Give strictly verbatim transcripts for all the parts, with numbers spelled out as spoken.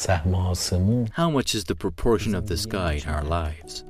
سهم آسمون How much is the proportion of the sky in our lives?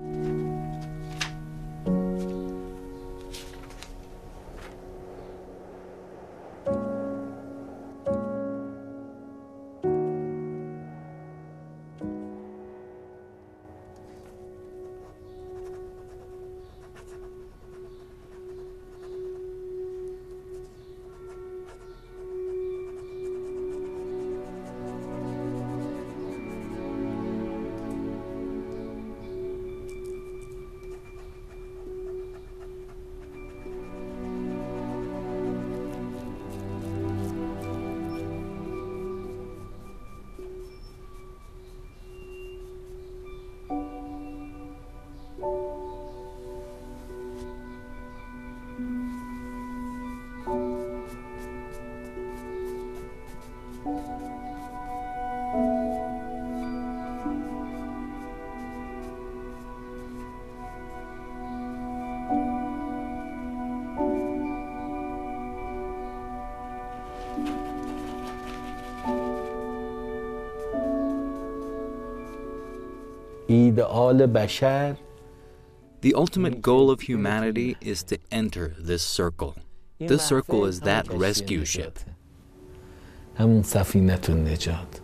ایدئال بشر The ultimate goal of humanity is to enter this circle. This circle is that rescue ship. همون سفینه النجات.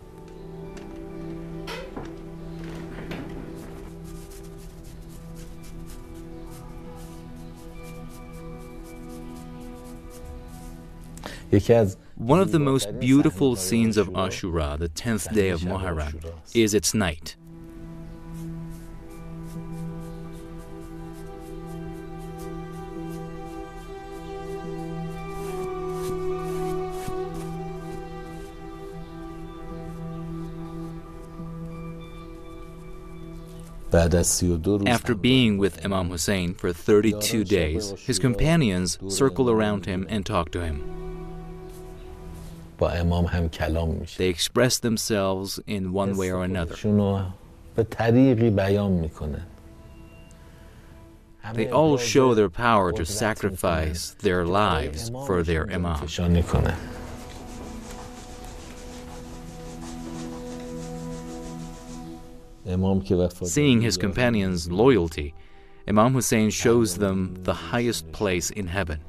یکی از One of the most beautiful scenes of Ashura, the tenth day of Muharram, is its night. After being with Imam Hussein for thirty-two days, his companions circle around him and talk to him. They express themselves in one way or another. They all show their power to sacrifice their lives for their Imam. Seeing his companions' loyalty, Imam Hussein shows them the highest place in heaven.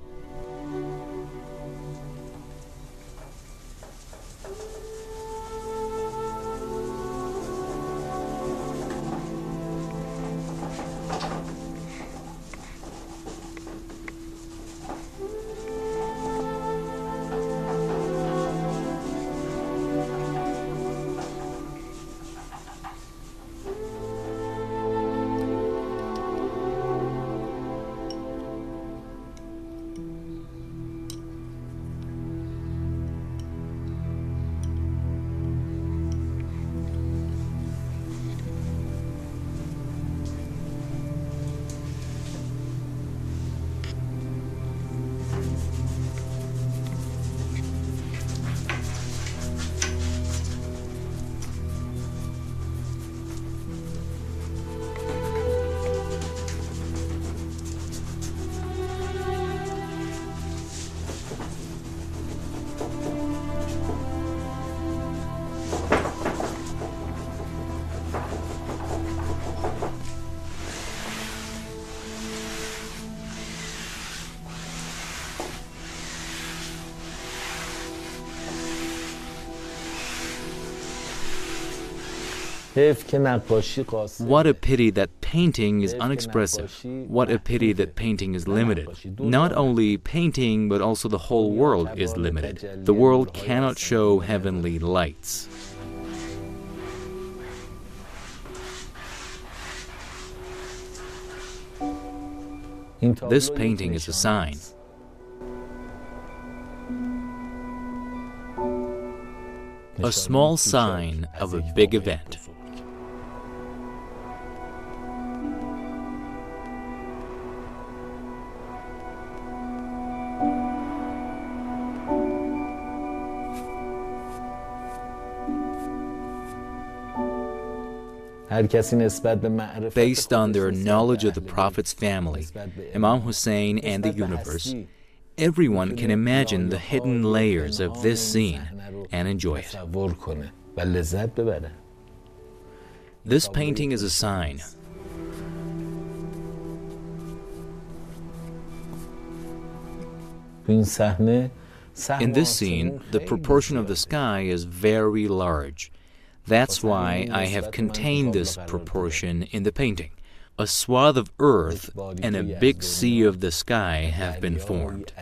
What a pity that painting is unexpressive. What a pity that painting is limited. Not only painting, but also the whole world is limited. The world cannot show heavenly lights. This painting is a sign. A small sign of a big event. Based on their knowledge of the Prophet's family, Imam Hussein and the universe, everyone can imagine the hidden layers of this scene and enjoy it. This painting is a sign. In this scene, the proportion of the sky is very large. That's why I have contained this proportion in the painting. A swath of earth and a big sea of the sky have been formed.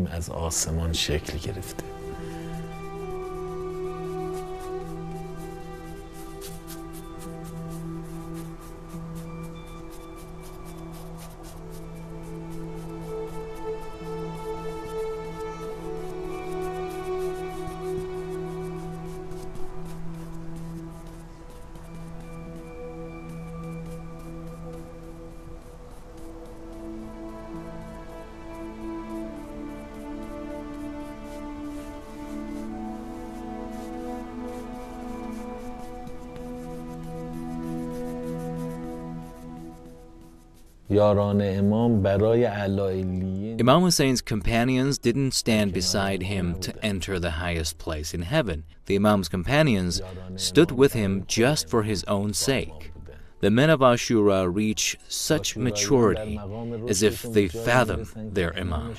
Imam Hussein's companions didn't stand beside him to enter the highest place in heaven. The Imam's companions stood with him just for his own sake. The men of Ashura reach such maturity as if they fathom their Imam.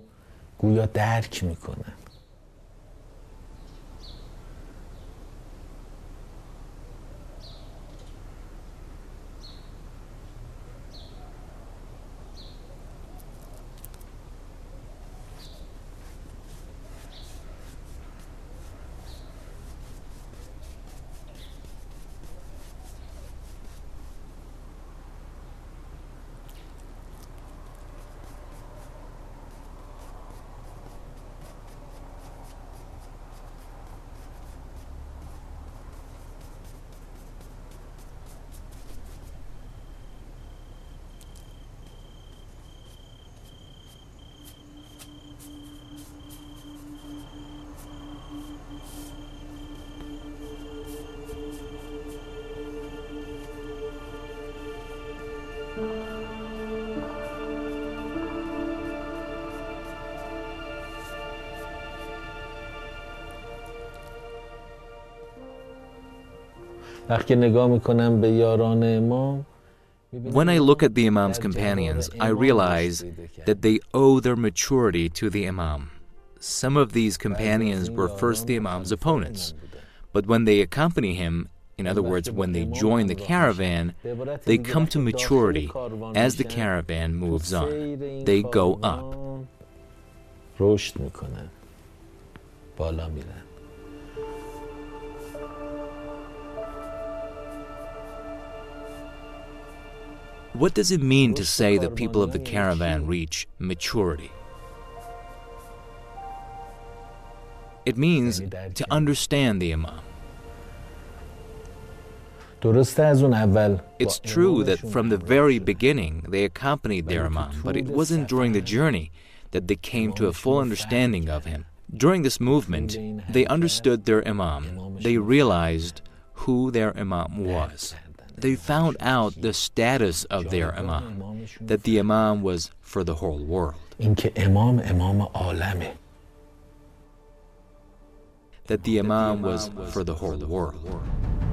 When I look at the Imam's companions, I realize that they owe their maturity to the Imam. Some of these companions were first the Imam's opponents, but when they accompany him, in other words, when they join the caravan, they come to maturity as the caravan moves on. They go up. What does it mean to say the people of the caravan reach maturity? It means to understand the Imam. It's true that from the very beginning they accompanied their Imam, but it wasn't during the journey that they came to a full understanding of him. During this movement, they understood their Imam. They realized who their Imam was. They found out the status of their Imam, that the Imam was for the whole world. That the Imam was for the whole world.